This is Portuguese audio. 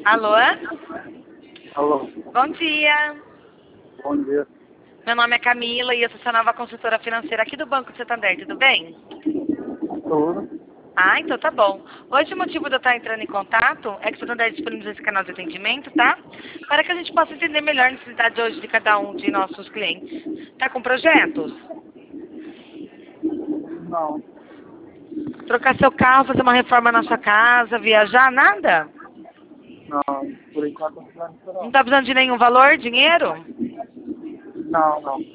Alô? Alô, Bom dia. bom dia. Meu nome é Camila e eu sou sua nova consultora financeira aqui do Banco Santander, tudo bem? Tudo? Ah, então tá bom. Hoje o motivo de eu estar entrando em contato é que o Santander disponibiliza esse canal de atendimento, tá? Para que a gente possa entender melhor a necessidade hoje de cada um de nossos clientes. Tá com projetos? Não, Trocar seu carro, fazer uma reforma na sua casa, viajar, nada? não. Por enquanto não Não não. tá precisando de nenhum valor, dinheiro? Não, não.